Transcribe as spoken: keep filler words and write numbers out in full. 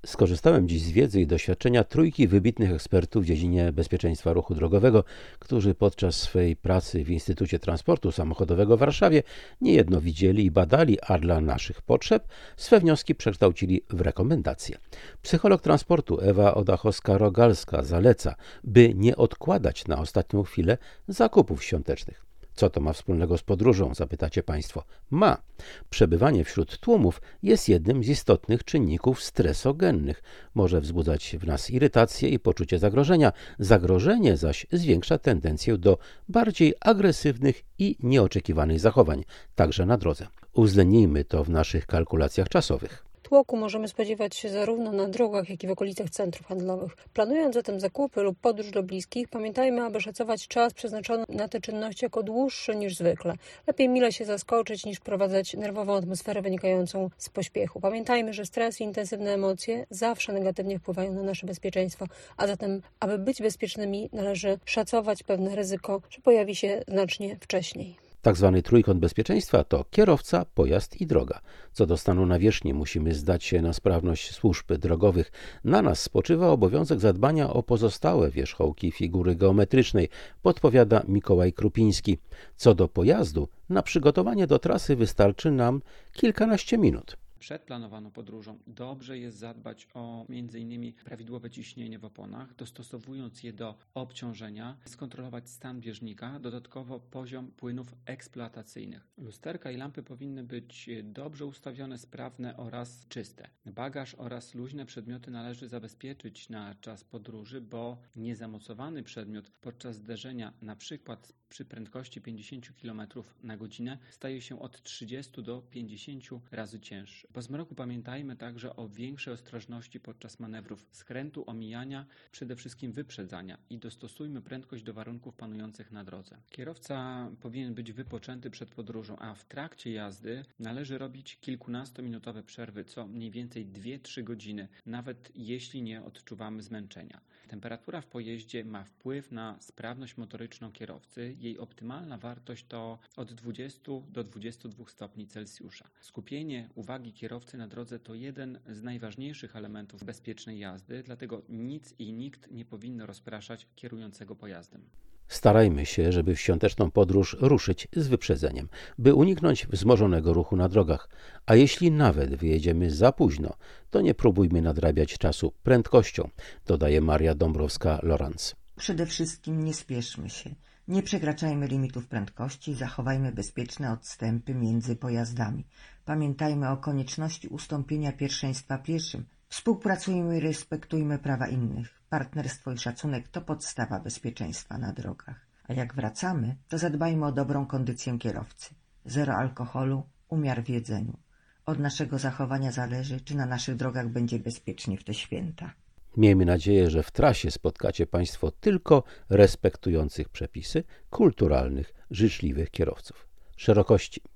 Skorzystałem dziś z wiedzy i doświadczenia trójki wybitnych ekspertów w dziedzinie bezpieczeństwa ruchu drogowego, którzy podczas swej pracy w Instytucie Transportu Samochodowego w Warszawie niejedno widzieli i badali, a dla naszych potrzeb swe wnioski przekształcili w rekomendacje. Psycholog transportu Ewa Odachowska-Rogalska zaleca, by nie odkładać na ostatnią chwilę zakupów świątecznych. Co to ma wspólnego z podróżą, zapytacie Państwo? Ma. Przebywanie wśród tłumów jest jednym z istotnych czynników stresogennych. Może wzbudzać w nas irytację i poczucie zagrożenia. Zagrożenie zaś zwiększa tendencję do bardziej agresywnych i nieoczekiwanych zachowań, także na drodze. Uwzględnijmy to w naszych kalkulacjach czasowych. Tłoku możemy spodziewać się zarówno na drogach, jak i w okolicach centrów handlowych. Planując zatem zakupy lub podróż do bliskich, pamiętajmy, aby szacować czas przeznaczony na te czynności jako dłuższy niż zwykle. Lepiej mile się zaskoczyć, niż wprowadzać nerwową atmosferę wynikającą z pośpiechu. Pamiętajmy, że stres i intensywne emocje zawsze negatywnie wpływają na nasze bezpieczeństwo, a zatem, aby być bezpiecznymi, należy szacować pewne ryzyko, że pojawi się znacznie wcześniej. Tak zwany trójkąt bezpieczeństwa to kierowca, pojazd i droga. Co do stanu nawierzchni musimy zdać się na sprawność służb drogowych. Na nas spoczywa obowiązek zadbania o pozostałe wierzchołki figury geometrycznej, podpowiada Mikołaj Krupiński. Co do pojazdu, na przygotowanie do trasy wystarczy nam kilkanaście minut. Przed planowaną podróżą dobrze jest zadbać o między innymi prawidłowe ciśnienie w oponach, dostosowując je do obciążenia, skontrolować stan bieżnika, dodatkowo poziom płynów eksploatacyjnych. Lusterka i lampy powinny być dobrze ustawione, sprawne oraz czyste. Bagaż oraz luźne przedmioty należy zabezpieczyć na czas podróży, bo niezamocowany przedmiot podczas zderzenia, na przykład przy prędkości pięćdziesiąt kilometrów na godzinę, staje się od trzydziestu do pięćdziesięciu razy cięższy. Po zmroku pamiętajmy także o większej ostrożności podczas manewrów skrętu, omijania, przede wszystkim wyprzedzania i dostosujmy prędkość do warunków panujących na drodze. Kierowca powinien być wypoczęty przed podróżą, a w trakcie jazdy należy robić kilkunastominutowe przerwy, co mniej więcej dwie do trzech godziny, nawet jeśli nie odczuwamy zmęczenia. Temperatura w pojeździe ma wpływ na sprawność motoryczną kierowcy. Jej optymalna wartość to od dwudziestu do dwudziestu dwóch stopni Celsjusza. Skupienie uwagi kierowcy na drodze to jeden z najważniejszych elementów bezpiecznej jazdy, dlatego nic i nikt nie powinno rozpraszać kierującego pojazdem. Starajmy się, żeby w świąteczną podróż ruszyć z wyprzedzeniem, by uniknąć wzmożonego ruchu na drogach. A jeśli nawet wyjedziemy za późno, to nie próbujmy nadrabiać czasu prędkością, dodaje Maria Dąbrowska-Lorenz. Przede wszystkim nie spieszmy się. Nie przekraczajmy limitów prędkości i zachowajmy bezpieczne odstępy między pojazdami. Pamiętajmy o konieczności ustąpienia pierwszeństwa pieszym. Współpracujmy i respektujmy prawa innych. Partnerstwo i szacunek to podstawa bezpieczeństwa na drogach. A jak wracamy, to zadbajmy o dobrą kondycję kierowcy. Zero alkoholu, umiar w jedzeniu. Od naszego zachowania zależy, czy na naszych drogach będzie bezpiecznie w te święta. Miejmy nadzieję, że w trasie spotkacie Państwo tylko respektujących przepisy, kulturalnych, życzliwych kierowców. Szerokości.